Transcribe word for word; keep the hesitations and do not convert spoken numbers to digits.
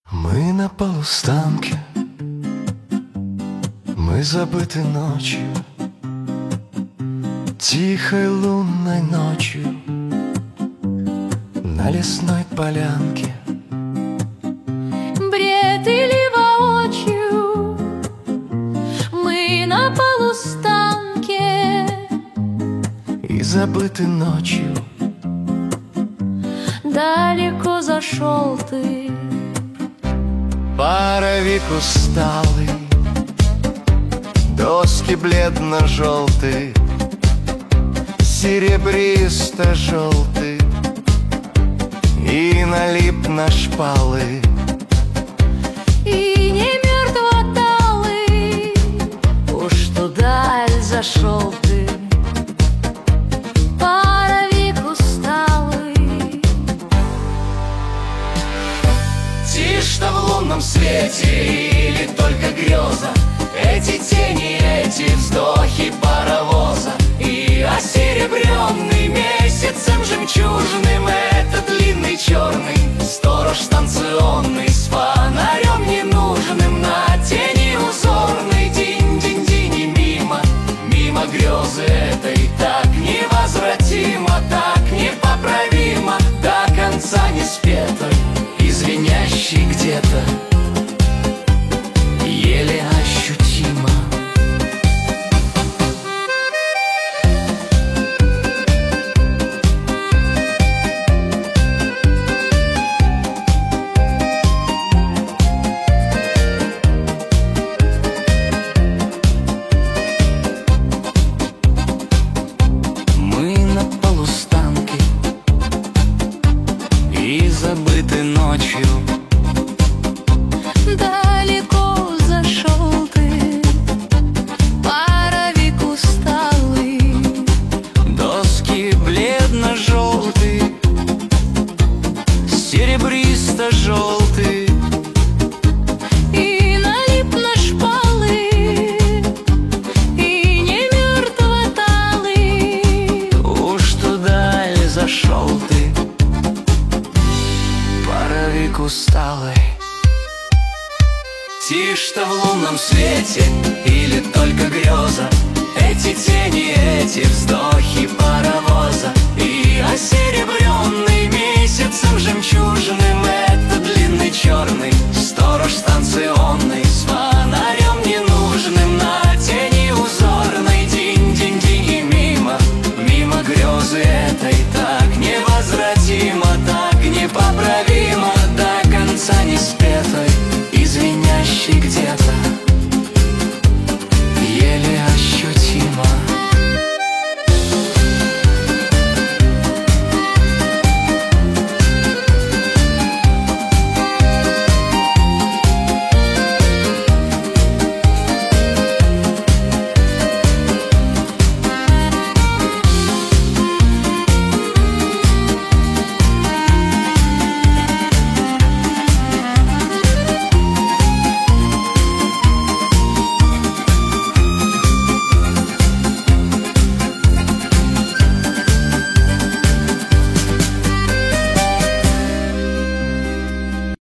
Мы на полустанке, мы забыты ночью, тихой лунной ночью, на лесной полянке. Бред или воочию, мы на полустанке И забыты ночью. Далеко зашел ты, Паровик усталый, доски бледно-желтые, серебристо-желтый, и налип на шпалы. и не мертво-талый, уж туда ль зашел ты, паровик усталый. Тишь-то в лунном свете или только греза, эти тени, эти вздохи паровоза, и осеребренный месяцем жемчужным этот длинный черный сторож станционный с фонарем ненужным на тени узорной. Динь-динь-динь, мимо, мимо грезы этой, так невозвратимо, так непоправимо, до конца не спетой, извинящий где-то, еле ощутимо. Мы на полустанке и забыты ночью. Далеко зашел ты, паровик усталый, Доски бледно-желтые, серебристо-желтые, и налип на шпалы, и не мертво-талый. уж туда ли зашел ты, паровик усталый. Тишь-то в лунном свете или только греза, эти тени, эти вздохи паровоза, и осеребренный месяцем жемчужным этот длинный